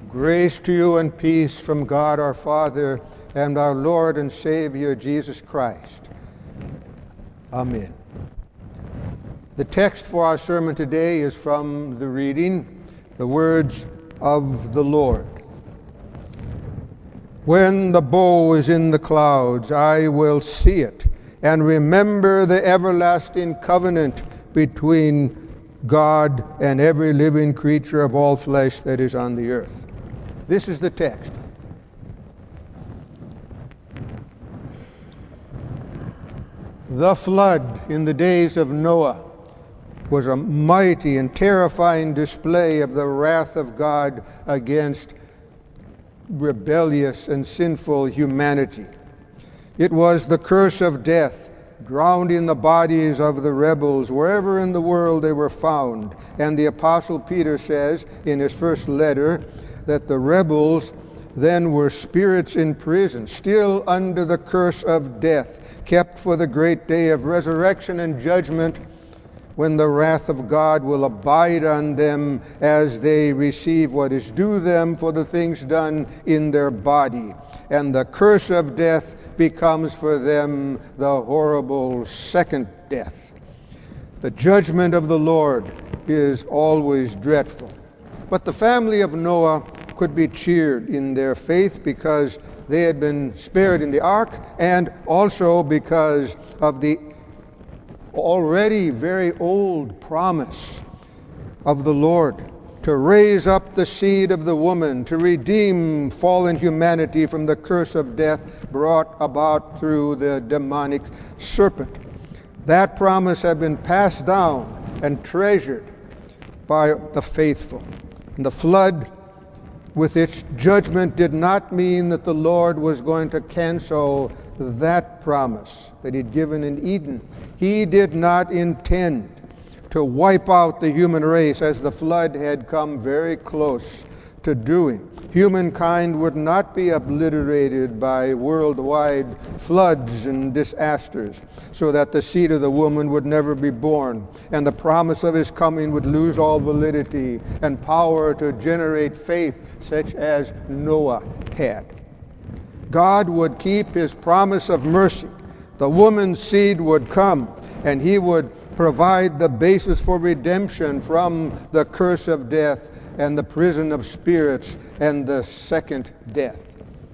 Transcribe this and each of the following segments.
Grace to you and peace from God our Father and our Lord and Savior Jesus Christ. Amen. The text for our sermon today is from the reading, the words of the Lord. When the bow is in the clouds, I will see it, and remember the everlasting covenant between God and every living creature of all flesh that is on the earth. This is the text. The flood in the days of Noah was a mighty and terrifying display of the wrath of God against rebellious and sinful humanity. It was the curse of death, drowning the bodies of the rebels wherever in the world they were found. And the Apostle Peter says in his first letter that the rebels then were spirits in prison, still under the curse of death, kept for the great day of resurrection and judgment, when the wrath of God will abide on them as they receive what is due them for the things done in their body. And the curse of death becomes for them the horrible second death. The judgment of the Lord is always dreadful. But the family of Noah could be cheered in their faith because they had been spared in the ark, and also because of the already very old promise of the Lord to raise up the seed of the woman, to redeem fallen humanity from the curse of death brought about through the demonic serpent. That promise had been passed down and treasured by the faithful. And the flood with its judgment did not mean that the Lord was going to cancel that promise that he'd given in Eden. He did not intend to wipe out the human race as the flood had come very close to doing. Humankind would not be obliterated by worldwide floods and disasters, so that the seed of the woman would never be born, and the promise of his coming would lose all validity and power to generate faith such as Noah had. God would keep his promise of mercy. The woman's seed would come, and he would provide the basis for redemption from the curse of death and the prison of spirits and the second death.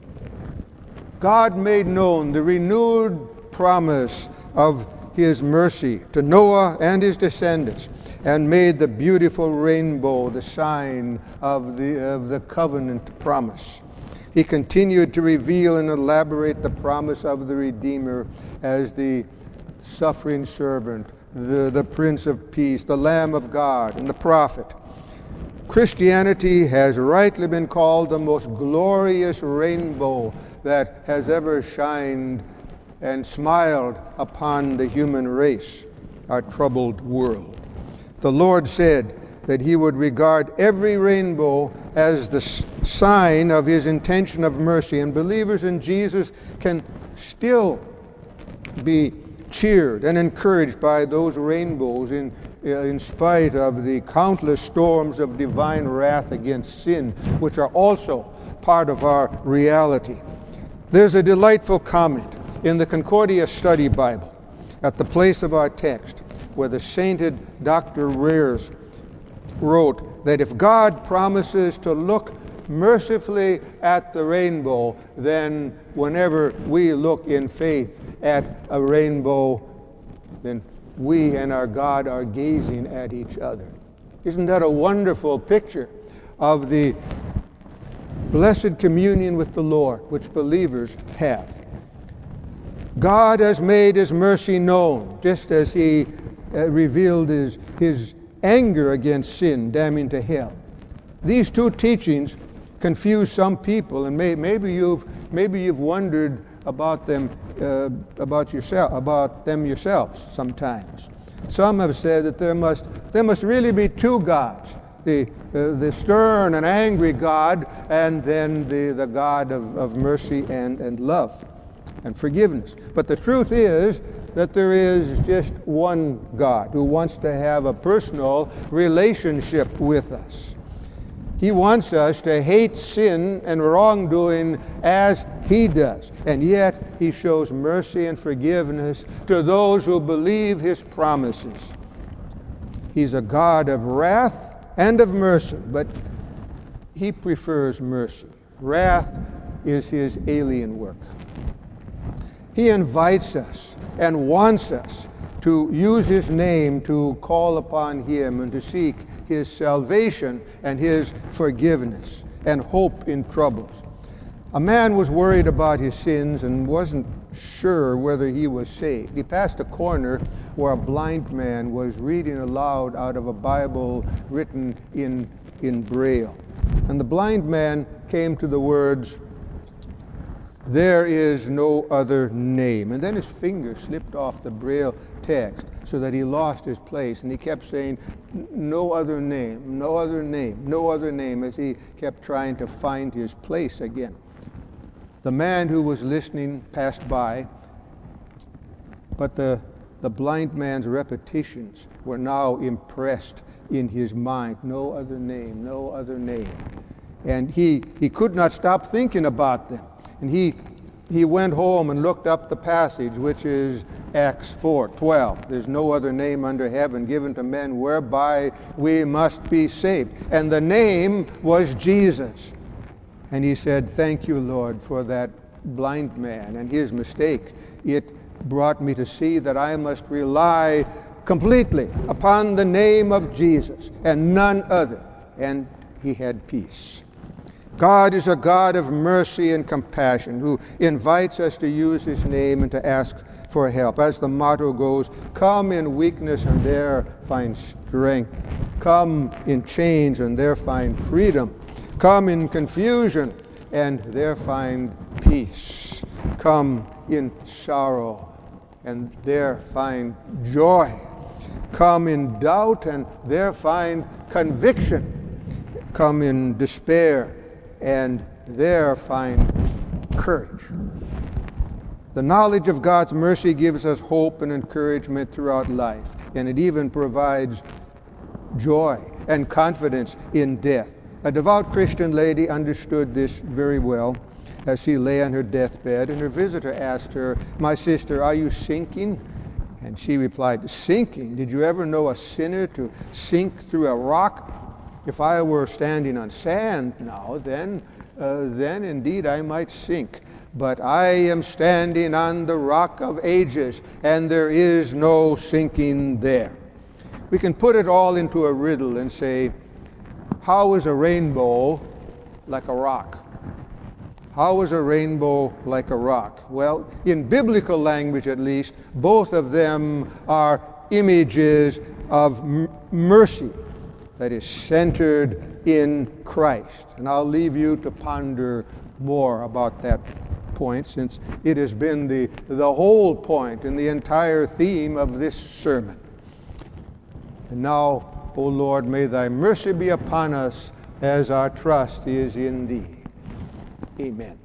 God made known the renewed promise of his mercy to Noah and his descendants, and made the beautiful rainbow the sign of the covenant promise. He continued to reveal and elaborate the promise of the Redeemer as the suffering servant, the Prince of Peace, the Lamb of God, and the prophet. Christianity has rightly been called the most glorious rainbow that has ever shined and smiled upon the human race, our troubled world. The Lord said that he would regard every rainbow as the sign of his intention of mercy, and believers in Jesus can still be cheered and encouraged by those rainbows in spite of the countless storms of divine wrath against sin, which are also part of our reality. There's a delightful comment in the Concordia Study Bible at the place of our text, where the sainted Dr. Rears wrote that if God promises to look mercifully at the rainbow, then whenever we look in faith at a rainbow, then we and our God are gazing at each other. Isn't that a wonderful picture of the blessed communion with the Lord, which believers have? God has made his mercy known, just as he revealed his anger against sin, damning to hell. These two teachings confuse some people, and maybe you've wondered about them yourselves sometimes. Some have said that there must really be two gods: the stern and angry God, and then the God of mercy and love and forgiveness. But the truth is that there is just one God who wants to have a personal relationship with us. He wants us to hate sin and wrongdoing as He does. And yet He shows mercy and forgiveness to those who believe His promises. He's a God of wrath and of mercy, but He prefers mercy. Wrath is His alien work. He invites us and wants us to use His name to call upon Him and to seek His salvation and His forgiveness and hope in troubles. A man was worried about his sins and wasn't sure whether he was saved. He passed a corner where a blind man was reading aloud out of a Bible written in Braille. And the blind man came to the words, "There is no other name." And then his finger slipped off the Braille text so that he lost his place. And he kept saying, "No other name, no other name, no other name," as he kept trying to find his place again. The man who was listening passed by, but the blind man's repetitions were now impressed in his mind. No other name, no other name. And he could not stop thinking about them. And he went home and looked up the passage, which is Acts 4:12. There's no other name under heaven given to men whereby we must be saved. And the name was Jesus. And he said, "Thank you, Lord, for that blind man and his mistake. It brought me to see that I must rely completely upon the name of Jesus and none other." And he had peace. God is a God of mercy and compassion who invites us to use His name and to ask for help. As the motto goes, "Come in weakness and there find strength. Come in chains and there find freedom. Come in confusion and there find peace. Come in sorrow and there find joy. Come in doubt and there find conviction. Come in despair and there find courage." The knowledge of God's mercy gives us hope and encouragement throughout life, and it even provides joy and confidence in death. A devout Christian lady understood this very well as she lay on her deathbed, and her visitor asked her, "My sister, are you sinking?" And she replied, "Sinking? Did you ever know a sinner to sink through a rock? If I were standing on sand now, then indeed I might sink. But I am standing on the rock of ages, and there is no sinking there." We can put it all into a riddle and say, how is a rainbow like a rock? How is a rainbow like a rock? Well, in biblical language at least, both of them are images of mercy that is centered in Christ. And I'll leave you to ponder more about that point, since it has been the whole point and the entire theme of this sermon. And now, O Lord, may Thy mercy be upon us as our trust is in Thee. Amen.